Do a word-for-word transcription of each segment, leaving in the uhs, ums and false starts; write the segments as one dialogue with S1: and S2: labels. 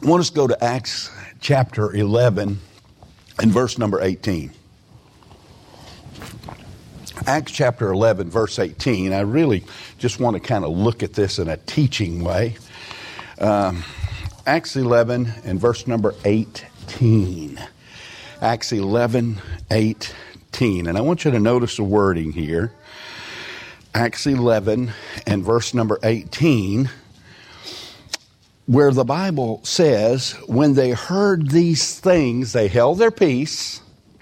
S1: I want us to go to Acts chapter eleven and verse number eighteen. Acts chapter eleven, verse eighteen. I really just want to kind of look at this in a teaching way. Um, Acts eleven and verse number eighteen. Acts eleven, eighteen. And I want you to notice the wording here. Acts eleven and verse number eighteen, where the Bible says, when they heard these things, they held their peace,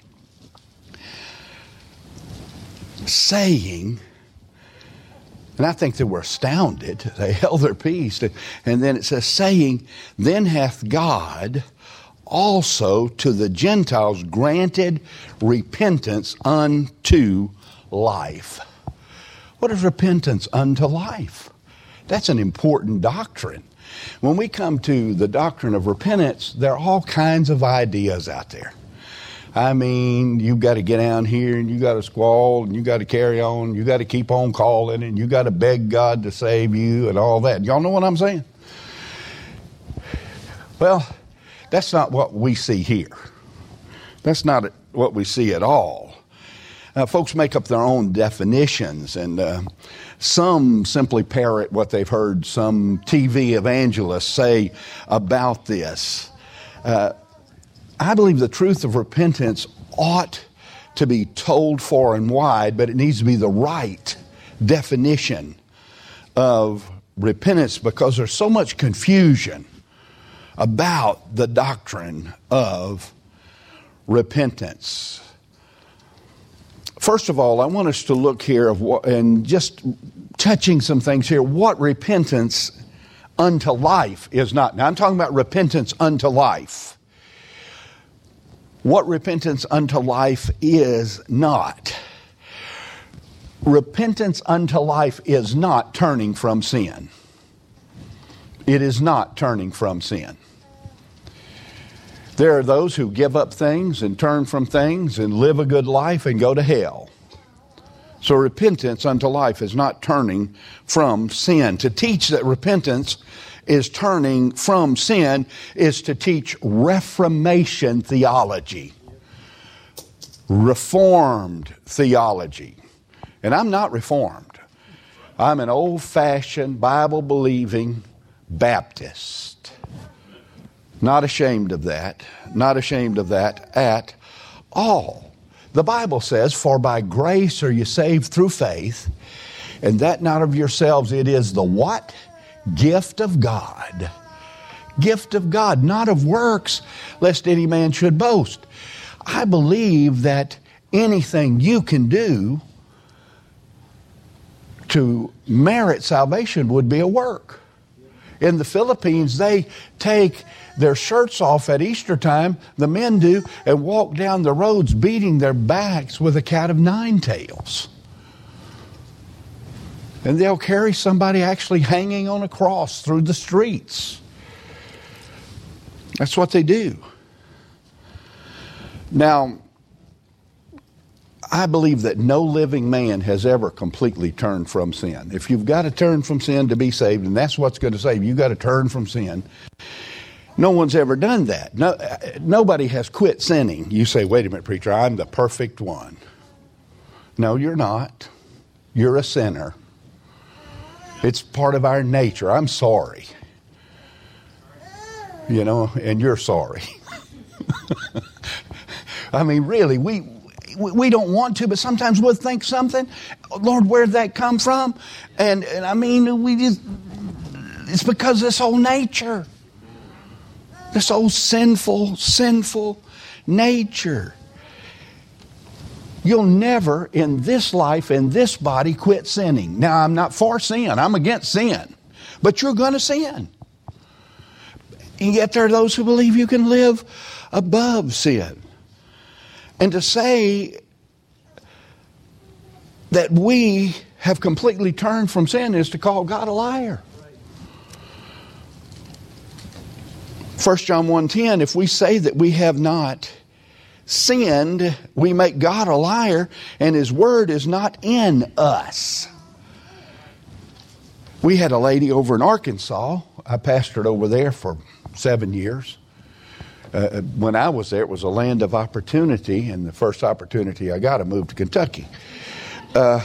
S1: saying, and I think they were astounded, they held their peace, and then it says, saying, then hath God also to the Gentiles granted repentance unto life. What is repentance unto life? That's an important doctrine. When we come to the doctrine of repentance, there are all kinds of ideas out there. I mean, you've got to get down here and you got to squall and you got to carry on, you got to keep on calling and you got to beg God to save you and all that. Y'all know what I'm saying? Well, that's not what we see here. That's not what we see at all. Uh, folks make up their own definitions, and uh, some simply parrot what they've heard some T V evangelists say about this. Uh, I believe the truth of repentance ought to be told far and wide, but it needs to be the right definition of repentance, because there's so much confusion about the doctrine of repentance. First of all, I want us to look here of what, and just touching some things here, what repentance unto life is not. Now, I'm talking about repentance unto life. What repentance unto life is not. Repentance unto life is not turning from sin. It is not turning from sin. There are those who give up things and turn from things and live a good life and go to hell. So repentance unto life is not turning from sin. To teach that repentance is turning from sin is to teach Reformation theology, Reformed theology. And I'm not Reformed. I'm an old-fashioned, Bible-believing Baptist. Not ashamed of that. Not ashamed of that at all. The Bible says, for by grace are you saved through faith, and that not of yourselves, it is the what? Gift of God. Gift of God, not of works, lest any man should boast. I believe that anything you can do to merit salvation would be a work. In the Philippines, they take their shirts off at Easter time, the men do, and walk down the roads beating their backs with a cat of nine tails. And they'll carry somebody actually hanging on a cross through the streets. That's what they do. Now, I believe that no living man has ever completely turned from sin. If you've got to turn from sin to be saved, and that's what's going to save you, you've got to turn from sin. No one's ever done that. No, nobody has quit sinning. You say, wait a minute, preacher, I'm the perfect one. No, you're not. You're a sinner. It's part of our nature. I'm sorry. You know, and you're sorry. I mean, really, we... We don't want to, but sometimes we'll think something. Lord, where'd that come from? And, and I mean, we just, it's because this whole nature, this old sinful, sinful nature. You'll never in this life, in this body, quit sinning. Now, I'm not for sin. I'm against sin. But you're going to sin. And yet there are those who believe you can live above sin. And to say that we have completely turned from sin is to call God a liar. First John one ten, if we say that we have not sinned, we make God a liar, and His word is not in us. We had a lady over in Arkansas. I pastored over there for seven years. Uh, when I was there, it was a land of opportunity, and the first opportunity I got, I moved to Kentucky. Uh,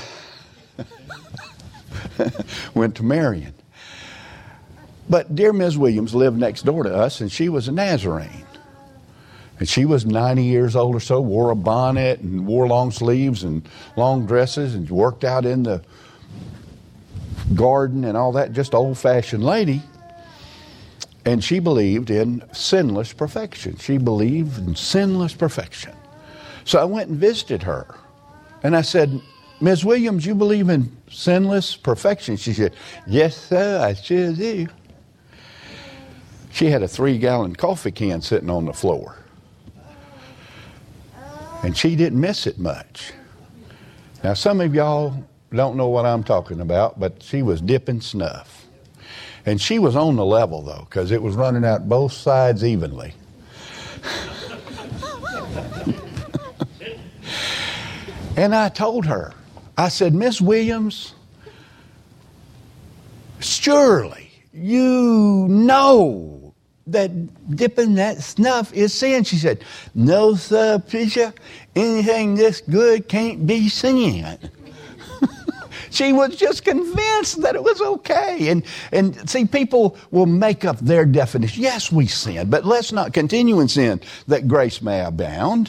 S1: went to Marion. But dear Miz Williams lived next door to us, and she was a Nazarene. And she was ninety years old or so, wore a bonnet and wore long sleeves and long dresses and worked out in the garden and all that, just old-fashioned lady. And she believed in sinless perfection. She believed in sinless perfection. So I went and visited her. And I said, Miz Williams, you believe in sinless perfection? She said, yes, sir, I sure do. She had a three-gallon coffee can sitting on the floor. And she didn't miss it much. Now, some of y'all don't know what I'm talking about, but she was dipping snuff. And she was on the level, though, because it was running out both sides evenly. And I told her, I said, Miss Williams, surely you know that dipping that snuff is sin. She said, no, sir, preacher, anything this good can't be sin. She was just convinced that it was okay. And, and see, people will make up their definition. Yes, we sin, but let's not continue in sin that grace may abound.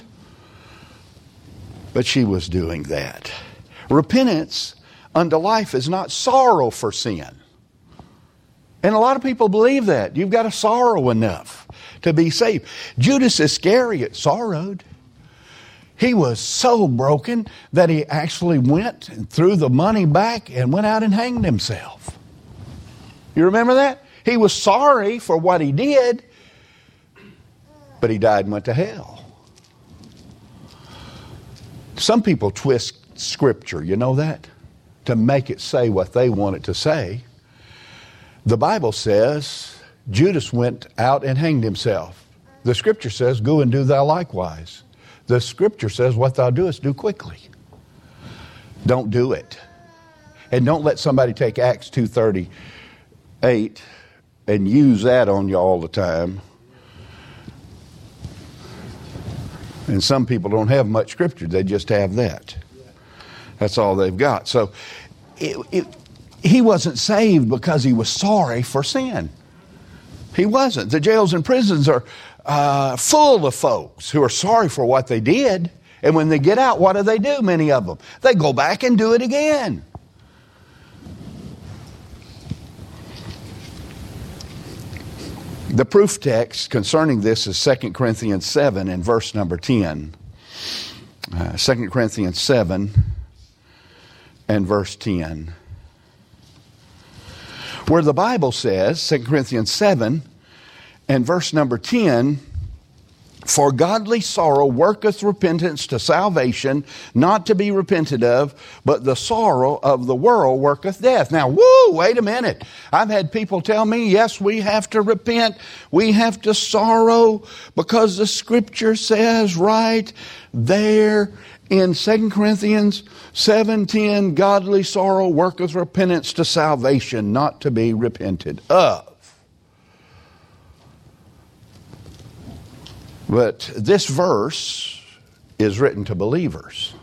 S1: But she was doing that. Repentance unto life is not sorrow for sin. And a lot of people believe that. You've got to sorrow enough to be saved. Judas Iscariot sorrowed. He was so broken that he actually went and threw the money back and went out and hanged himself. You remember that? He was sorry for what he did, but he died and went to hell. Some people twist Scripture, you know that? To make it say what they want it to say. The Bible says Judas went out and hanged himself. The Scripture says, go and do thou likewise. The Scripture says, what thou doest, do quickly. Don't do it. And don't let somebody take Acts two thirty-eight and use that on you all the time. And some people don't have much Scripture. They just have that. That's all they've got. So it, it, he wasn't saved because he was sorry for sin. He wasn't. The jails and prisons are uh, full of folks who are sorry for what they did. And when they get out, what do they do, many of them? They go back and do it again. The proof text concerning this is Second Corinthians seven and verse number ten. Uh, Second Corinthians seven and verse ten. Where the Bible says, Second Corinthians seven and verse number ten, for godly sorrow worketh repentance to salvation, not to be repented of, but the sorrow of the world worketh death. Now, woo, wait a minute. I've had people tell me, yes, we have to repent. We have to sorrow because the Scripture says right there in Second Corinthians seven ten, godly sorrow worketh repentance to salvation, not to be repented of. But this verse is written to believers,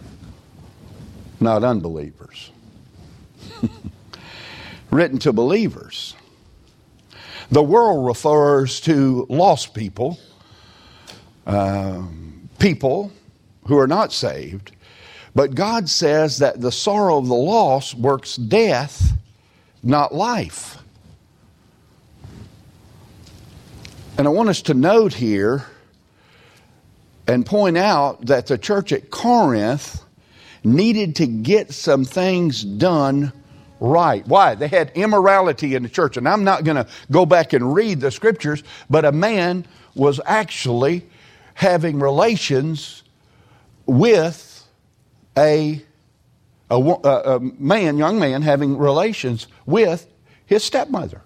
S1: not unbelievers. Written to believers. The world refers to lost people, uh, people who are not saved. But God says that the sorrow of the lost works death, not life. And I want us to note here and point out that the church at Corinth needed to get some things done right. Why? They had immorality in the church. And I'm not going to go back and read the Scriptures, but a man was actually having relations with a, a, a man, young man, having relations with his stepmother.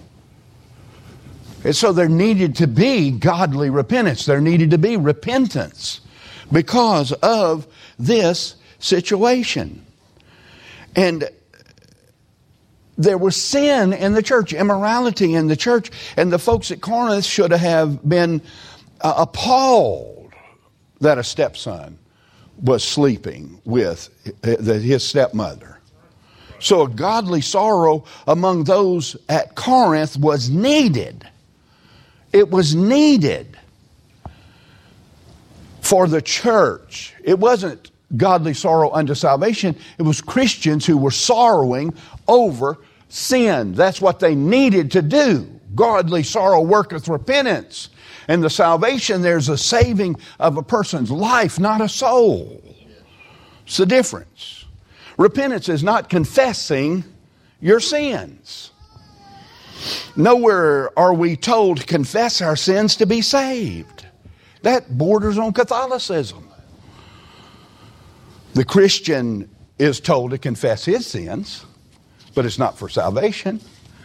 S1: And so there needed to be godly repentance. There needed to be repentance because of this situation. And there was sin in the church, immorality in the church, and the folks at Corinth should have been uh, appalled that a stepson was sleeping with his stepmother. So a godly sorrow among those at Corinth was needed. It was needed for the church. It wasn't godly sorrow unto salvation. It was Christians who were sorrowing over sin. That's what they needed to do. Godly sorrow worketh repentance. And the salvation, there's a saving of a person's life, not a soul. It's the difference. Repentance is not confessing your sins. Nowhere are we told to confess our sins to be saved. That borders on Catholicism. The Christian is told to confess his sins, but it's not for salvation.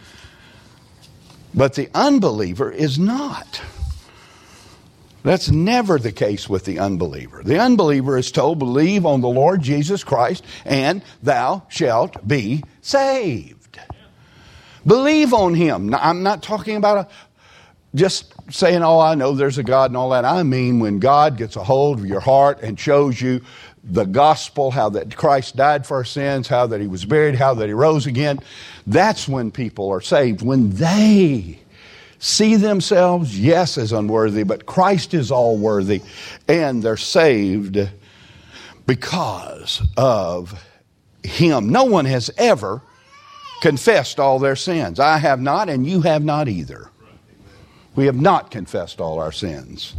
S1: But the unbeliever is not. That's never the case with the unbeliever. The unbeliever is told, believe on the Lord Jesus Christ, and thou shalt be saved. Believe on Him. Now, I'm not talking about a, just saying, oh, I know there's a God and all that. I mean, when God gets a hold of your heart and shows you the gospel, how that Christ died for our sins, how that He was buried, how that He rose again, that's when people are saved. When they see themselves, yes, as unworthy, but Christ is all worthy, and they're saved because of Him. No one has ever confessed all their sins. I have not, and you have not either. We have not confessed all our sins.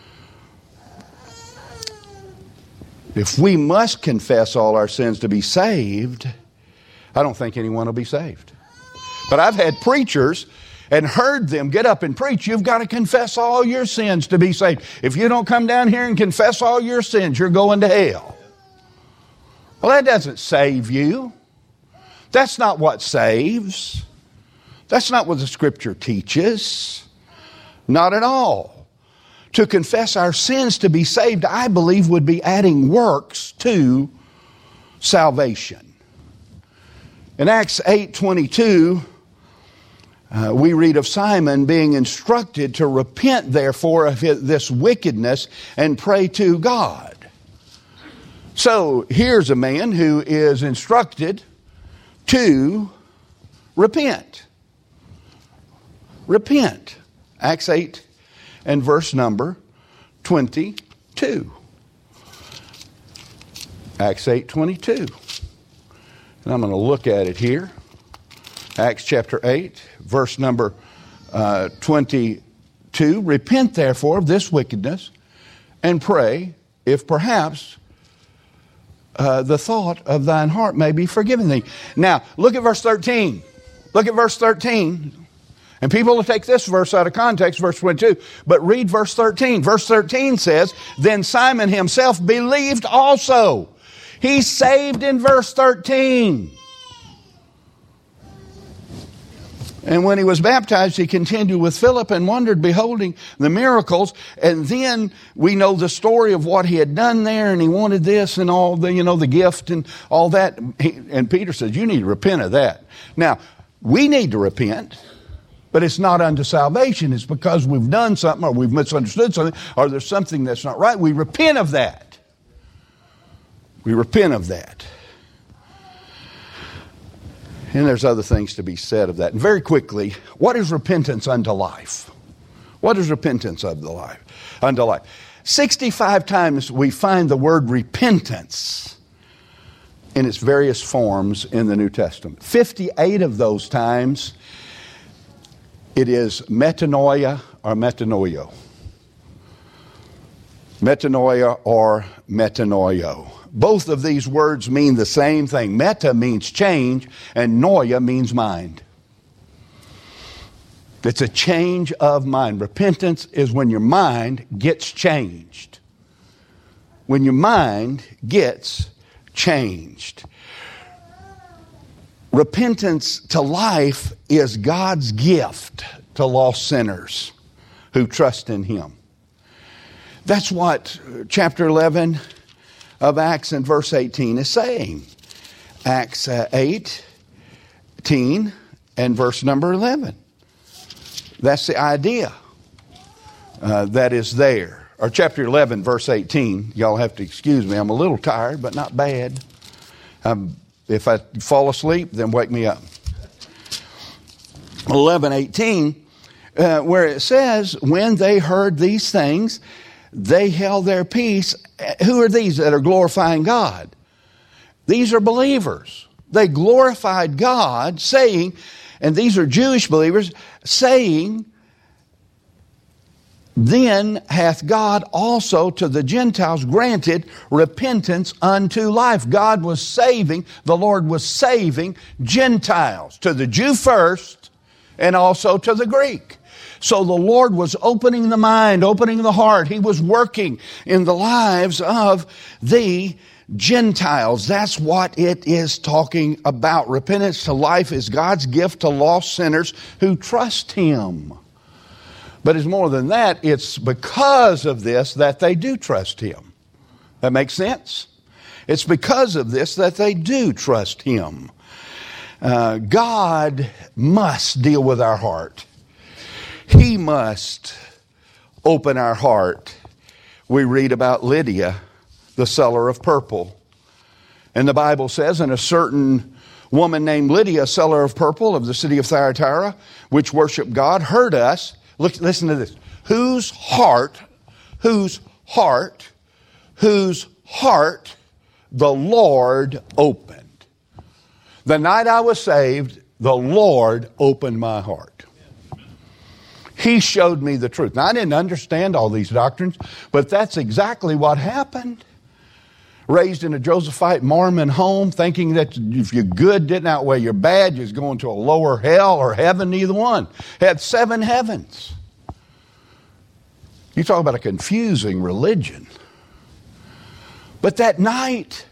S1: If we must confess all our sins to be saved, I don't think anyone will be saved. But I've had preachers and heard them get up and preach, you've got to confess all your sins to be saved. If you don't come down here and confess all your sins, you're going to hell. Well, that doesn't save you. That's not what saves. That's not what the Scripture teaches. Not at all. To confess our sins to be saved, I believe, would be adding works to salvation. In Acts eight twenty-two, uh, we read of Simon being instructed to repent, therefore, of his, this wickedness and pray to God. So here's a man who is instructed to repent. Repent. Acts eight and verse number twenty-two. Acts eight twenty-two. And I'm going to look at it here. Acts chapter eight, verse number uh, twenty-two. Repent therefore of this wickedness and pray, if perhaps uh, the thought of thine heart may be forgiven thee. Now, look at verse thirteen. Look at verse thirteen. And people will take this verse out of context, verse twenty-two. But read verse thirteen. Verse thirteen says, then Simon himself believed also. He's saved in verse thirteen. And when he was baptized, he continued with Philip and wondered, beholding the miracles. And then we know the story of what he had done there, and he wanted this and all the, you know, the gift and all that. And Peter says, you need to repent of that. Now, we need to repent. But it's not unto salvation. It's because we've done something or we've misunderstood something or there's something that's not right. We repent of that. We repent of that. And there's other things to be said of that. And very quickly, what is repentance unto life? What is repentance of the life? Unto life. sixty-five times we find the word repentance in its various forms in the New Testament. fifty-eight of those times it is metanoia or metanoio. Metanoia or metanoio. Both of these words mean the same thing. Meta means change and noia means mind. It's a change of mind. Repentance is when your mind gets changed. When your mind gets changed. Repentance to life is God's gift to lost sinners who trust in Him. That's what chapter eleven of Acts and verse eighteen is saying. Acts eight eighteen and verse number eleven. That's the idea uh, that is there. Or chapter eleven, verse eighteen. Y'all have to excuse me. I'm a little tired, but not bad. Um, if I fall asleep, then wake me up. eleven eighteen, uh, where it says, when they heard these things, they held their peace. Who are these that are glorifying God? These are believers. They glorified God, saying, and these are Jewish believers, saying, then hath God also to the Gentiles granted repentance unto life. God was saving, the Lord was saving Gentiles, to the Jew first, and also to the Greek. So the Lord was opening the mind, opening the heart. He was working in the lives of the Gentiles. That's what it is talking about. Repentance to life is God's gift to lost sinners who trust Him. But it's more than that. It's because of this that they do trust Him. That makes sense? It's because of this that they do trust Him. Uh, God must deal with our heart. He must open our heart. We read about Lydia, the seller of purple. And the Bible says, and a certain woman named Lydia, seller of purple of the city of Thyatira, which worshiped God, heard us. Look, listen to this. Whose heart, whose heart, whose heart the Lord opened. The night I was saved, the Lord opened my heart. He showed me the truth. Now, I didn't understand all these doctrines, but that's exactly what happened. Raised in a Josephite Mormon home, thinking that if your good didn't outweigh your bad, you was going to a lower hell or heaven, neither one. Had seven heavens. You talk about a confusing religion. But that night,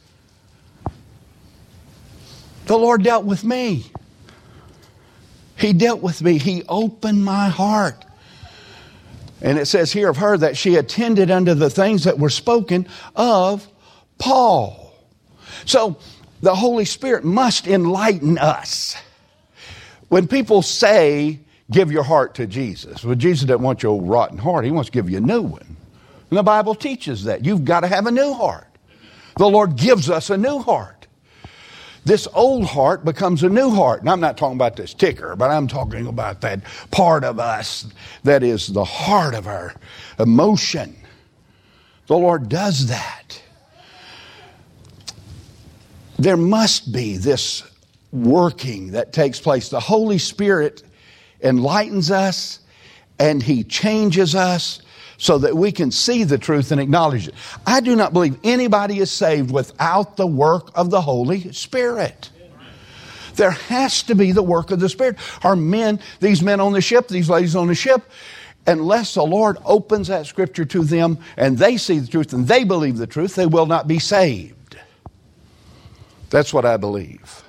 S1: the Lord dealt with me. He dealt with me. He opened my heart. And it says here of her that she attended unto the things that were spoken of Paul. So the Holy Spirit must enlighten us. When people say, give your heart to Jesus, well, Jesus doesn't want your old rotten heart. He wants to give you a new one. And the Bible teaches that. You've got to have a new heart. The Lord gives us a new heart. This old heart becomes a new heart. And I'm not talking about this ticker, but I'm talking about that part of us that is the heart of our emotion. The Lord does that. There must be this working that takes place. The Holy Spirit enlightens us and He changes us so that we can see the truth and acknowledge it. I do not believe anybody is saved without the work of the Holy Spirit. There has to be the work of the Spirit. Our men, these men on the ship, these ladies on the ship, unless the Lord opens that Scripture to them and they see the truth and they believe the truth, they will not be saved. That's what I believe.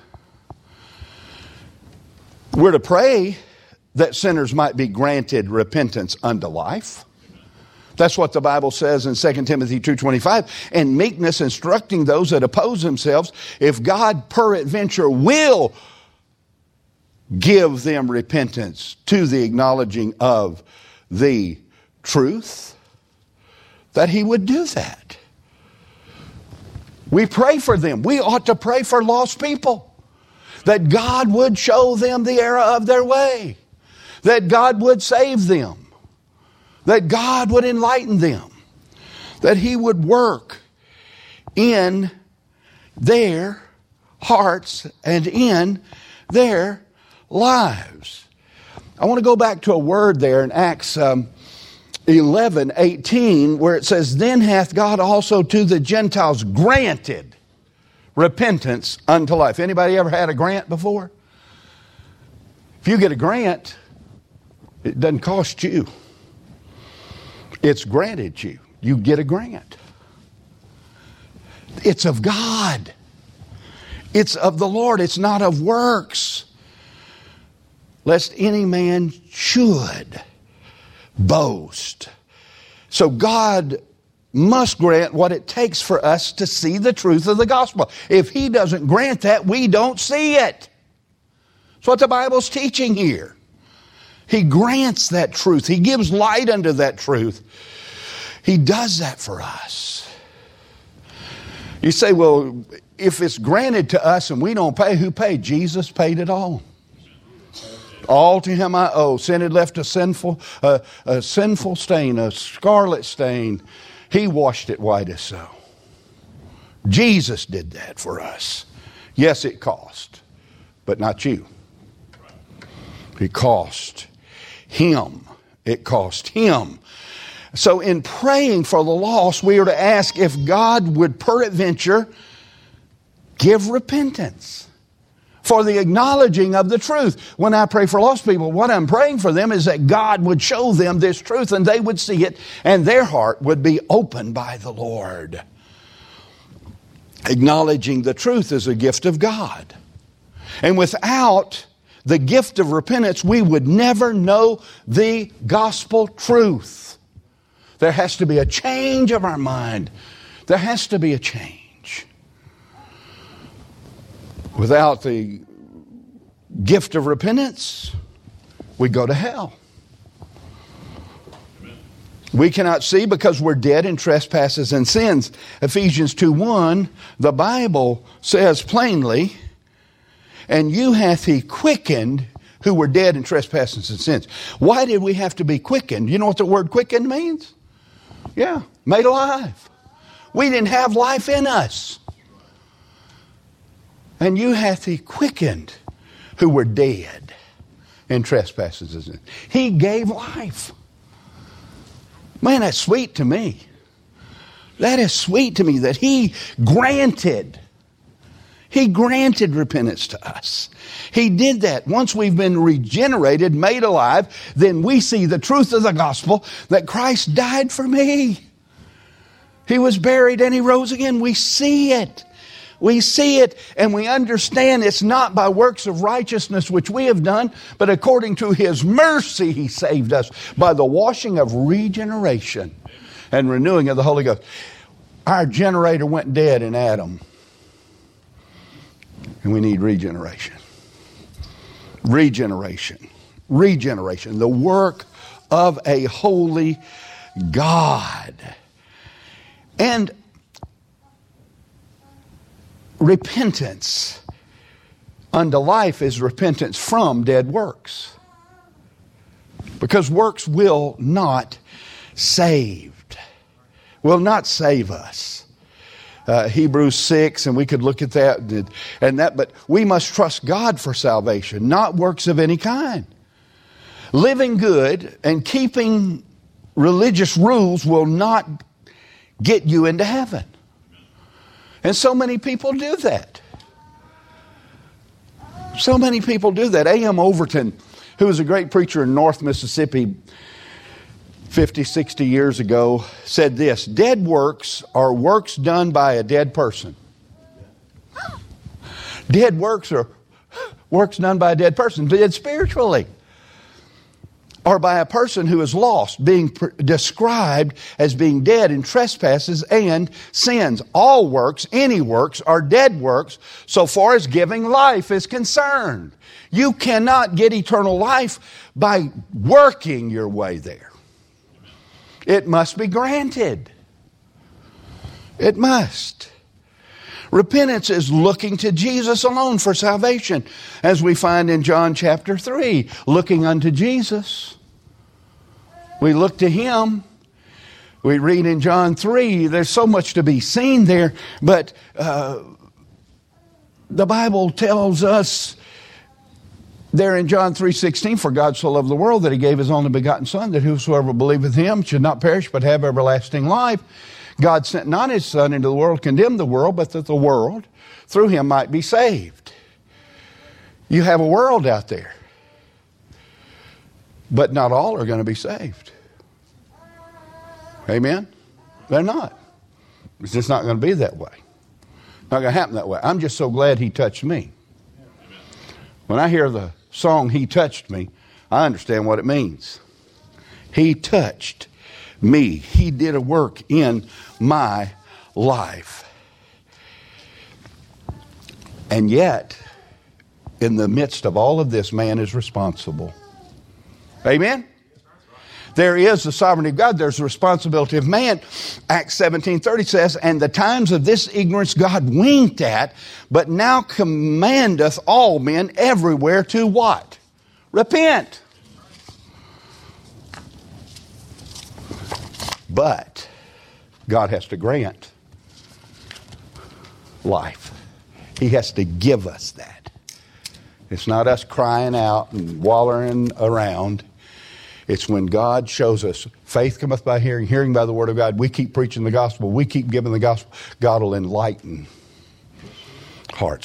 S1: We're to pray that sinners might be granted repentance unto life. That's what the Bible says in Second Timothy two twenty-five. And meekness, instructing those that oppose themselves, if God peradventure will give them repentance to the acknowledging of the truth, that He would do that. We pray for them. We ought to pray for lost people. That God would show them the error of their way. That God would save them. That God would enlighten them. That He would work in their hearts and in their lives. I want to go back to a word there in Acts um, eleven eighteen where it says, then hath God also to the Gentiles granted repentance unto life. Anybody ever had a grant before? If you get a grant, it doesn't cost you. It's granted you. You get a grant. It's of God. It's of the Lord. It's not of works. Lest any man should boast. So God must grant what it takes for us to see the truth of the gospel. If He doesn't grant that, we don't see it. That's what the Bible's teaching here. He grants that truth. He gives light unto that truth. He does that for us. You say, well, if it's granted to us and we don't pay, who paid? Jesus paid it all. All to him I owe. Sin had left a sinful, uh, a sinful stain, a scarlet stain. He washed it white as snow. Jesus did that for us. Yes, it cost, but not you. It cost him. It cost him. So in praying for the lost, we are to ask if God would peradventure give repentance for the acknowledging of the truth. When I pray for lost people, what I'm praying for them is that God would show them this truth and they would see it and their heart would be opened by the Lord. Acknowledging the truth is a gift of God. And without the gift of repentance, we would never know the gospel truth. There has to be a change of our mind. There has to be a change. Without the gift of repentance, we go to hell. We cannot see because we're dead in trespasses and sins. Ephesians two one, the Bible says plainly, and you hath he quickened who were dead in trespasses and sins. Why did we have to be quickened? You know what the word quickened means? Yeah, made alive. We didn't have life in us. And you hath he quickened who were dead in trespasses and sins. He gave life. Man, that's sweet to me. That is sweet to me that he granted. He granted repentance to us. He did that. Once we've been regenerated, made alive, then we see the truth of the gospel that Christ died for me. He was buried and he rose again. We see it. We see it and we understand it's not by works of righteousness which we have done, but according to his mercy he saved us by the washing of regeneration and renewing of the Holy Ghost. Our generator went dead in Adam. And we need regeneration. Regeneration. Regeneration. The work of a holy God. And repentance unto life is repentance from dead works. Because works will not saved. Will not save us. Uh, Hebrews six, and we could look at that and that, but we must trust God for salvation, not works of any kind. Living good and keeping religious rules will not get you into heaven. And so many people do that. So many people do that. A M Overton, who was a great preacher in North Mississippi fifty, sixty years ago, said this: dead works are works done by a dead person. Dead works are works done by a dead person, dead spiritually. Or by a person who is lost, being pr- described as being dead in trespasses and sins. All works, any works, are dead works so far as giving life is concerned. You cannot get eternal life by working your way there. It must be granted. It must. Repentance is looking to Jesus alone for salvation, as we find in John chapter three, looking unto Jesus. We look to Him. We read in John three, there's so much to be seen there, but uh, the Bible tells us there in John three sixteen, for God so loved the world that He gave His only begotten Son, that whosoever believeth Him should not perish but have everlasting life. God sent not His Son into the world to condemn the world, but that the world through Him might be saved. You have a world out there, but not all are going to be saved. Amen? They're not. It's just not going to be that way. Not going to happen that way. I'm just so glad He touched me. When I hear the song, He Touched Me, I understand what it means. He touched me. He did a work in my life. And yet, in the midst of all of this, man is responsible. Amen? There is the sovereignty of God. There's the responsibility of man. Acts seventeen thirty says, and the times of this ignorance God winked at, but now commandeth all men everywhere to what? Repent. But God has to grant life. He has to give us that. It's not us crying out and wallowing around. It's when God shows us, faith cometh by hearing, hearing by the word of God. We keep preaching the gospel. We keep giving the gospel. God will enlighten hearts.